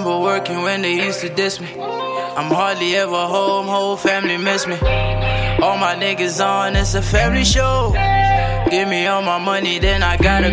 remember working when they used to diss me. I'm hardly ever home, whole family miss me. All my niggas on, it's a family show. Give me all my money, then I gotta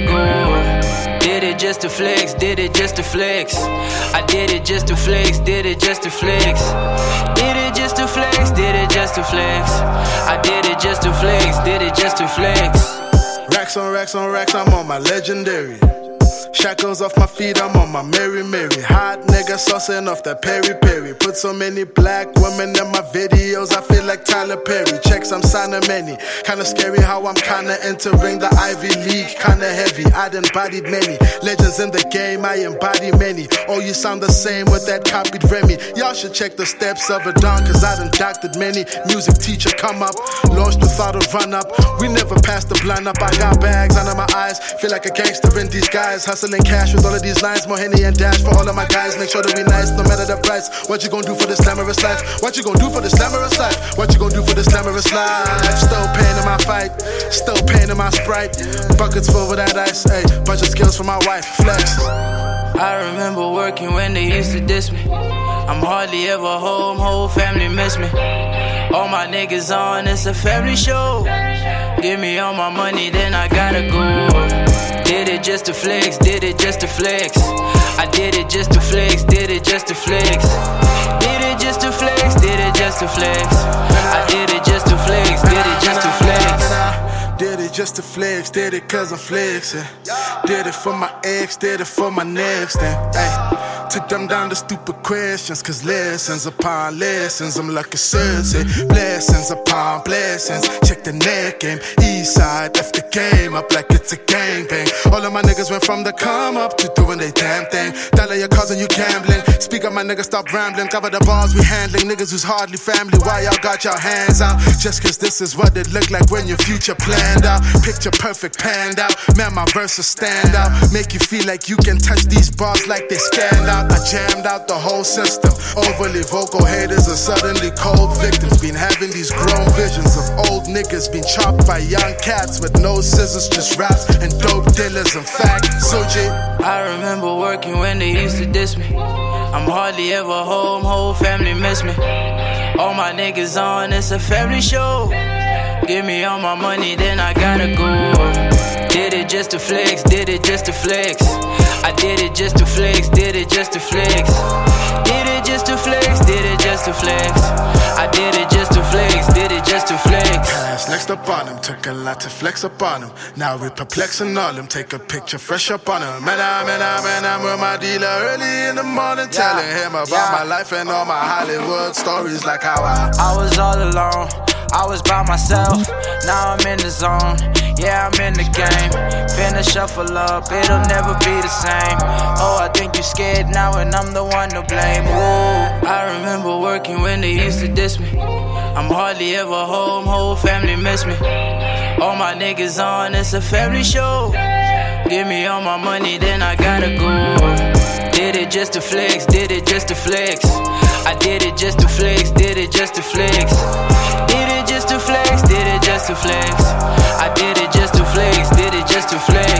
go. Did it just to flex, did it just to flex. I did it just to flex, did it just to flex. Did it just to flex, did it just to flex. I did it just to flex, did it just to flex. Racks on racks on racks, I'm on my legendary. Shackles off my feet, I'm on my Mary Mary. Hot nigga saucing off that Peri Peri. Put so many black women in my videos, I feel like Tyler Perry. Checks, I'm signing many. Kinda scary how I'm kinda entering the Ivy League. Kinda heavy, I done bodied many legends in the game, I embody many. Oh, you sound the same with that copied Remy. Y'all should check the steps of a Don, cause I done doctored many. Music teacher come up, launched without a run up. We never passed the blind up, I got bags under my eyes. Feel like a gangster in disguise, hustling cash with all of these lines, more Henny and Dash for all of my guys. Make sure that we nice, no matter the price. What you gonna do for this glamorous life? What you gonna do for this glamorous life? What you gonna do for this glamorous life? Still paying in my fight, still paying in my Sprite. Buckets full with that ice, ayy. Bunch of skills for my wife, flex. I remember working when they used to diss me. I'm hardly ever home, whole family miss me. All my niggas on, it's a family show. Give me all my money, then I gotta go. Did it just to flex, did it just to flex. I did it just to flex, did it just to flex. Did it just to flex, did it just to flex. I did it just to flex, did it just to flex. Did it just to flex, did it cause I'm flexing. Did it for my ex, did it for my next thing. Ay. Took them down to stupid questions, cause lessons upon lessons, I'm like a sensei. Blessings upon blessings, check the net game. East side, left the game up like it's a gangbang. All of my niggas went from the come up to doing they damn thing. Dollar your cousin, you gambling. Speak up, my niggas, stop rambling. Cover the balls we handling, niggas who's hardly family. Why y'all got your hands out? Just cause this is what it look like when your future planned out. Picture perfect panned out, man, my verses stand out. Make you feel like you can touch these bars like they stand out. I jammed out the whole system. Overly vocal haters are suddenly cold victims. Been having these grown visions of old niggas being chopped by young cats with no scissors, just raps and dope dealers. In fact, so G. I remember working when they used to diss me. I'm hardly ever home, whole family miss me. All my niggas on, it's a family show. Give me all my money, then I gotta go. Did it just to flex, did it just to flex. I did it just to flex, did it just to flex. Did it just to flex, did it just to flex. I did it just to flex, did it just to flex. Cash next up on him, took a lot to flex up on him. Now we perplexing all them, take a picture fresh up on him. Man, I'm with my dealer early in the morning, telling him about my life and all my Hollywood stories, like how I was all alone, I was by myself, now I'm in the zone. Yeah, I'm in the game, finna shuffle up, it'll never be the same. Oh, I think you scared now and I'm the one to blame. Ooh, I remember working when they used to diss me. I'm hardly ever home, whole family miss me. All my niggas on, it's a family show. Give me all my money, then I gotta go. Did it just to flex, did it just to flex. I did it just to flex, did it just to flex. Did it just to flex, did it just to flex. I did it just to flex, did it just to flex.